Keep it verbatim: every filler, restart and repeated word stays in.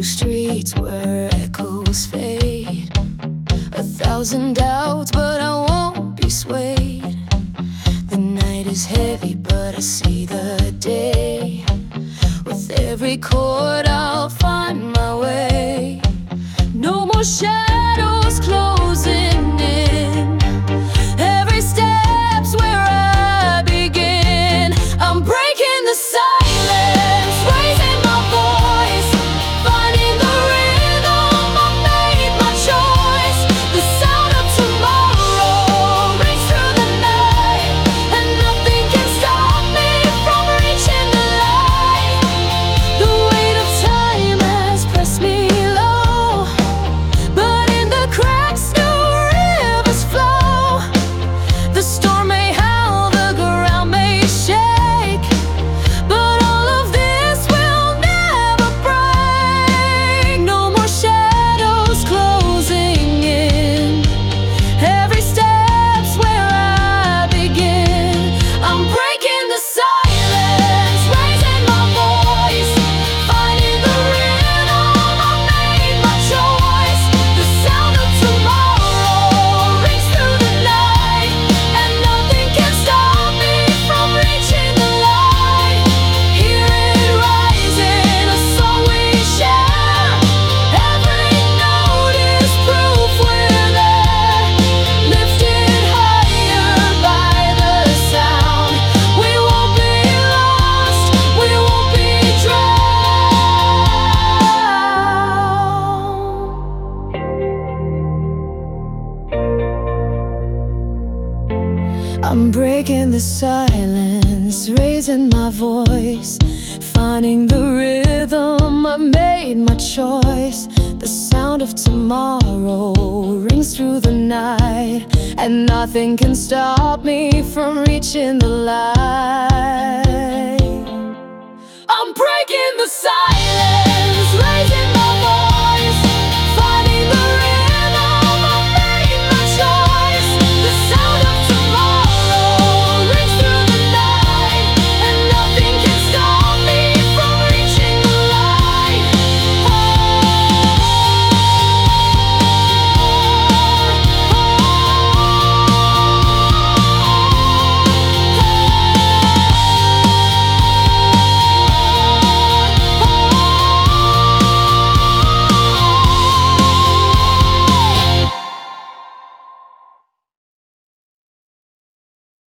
through streets where echoes fade. A thousand doubts, but I won't be swayed. The night is heavy, but I see the day. With every chord I'll find my way. No more shadows closing in. Every step's where I begin. I'm breaking the silence, raising my voice, finding the rhythm. I made my choice. The sound of tomorrow rings through the night, and nothing can stop me from reaching the light. The weight of time has pressed me low, but in the cracks new rivers flow. The storm may howl, the ground may shake, but all of this will never break. No more shadows closing in. Every step's where I begin. I'm breaking the silence, raising my voice, finding the rhythm. I made my choice. The sound of tomorrow rings through the night, and nothing can stop me from reaching the light. Hear it rising, a song we share. Every note is proof we're there, lifted higher by the sound. We won't be lost, we won't be drowned. I'm breaking the silence, raising my voice, finding the rhythm. I made my choice. The sound of tomorrow rings through the night, and nothing can stop me from reaching the light. I'm breaking the silence, raising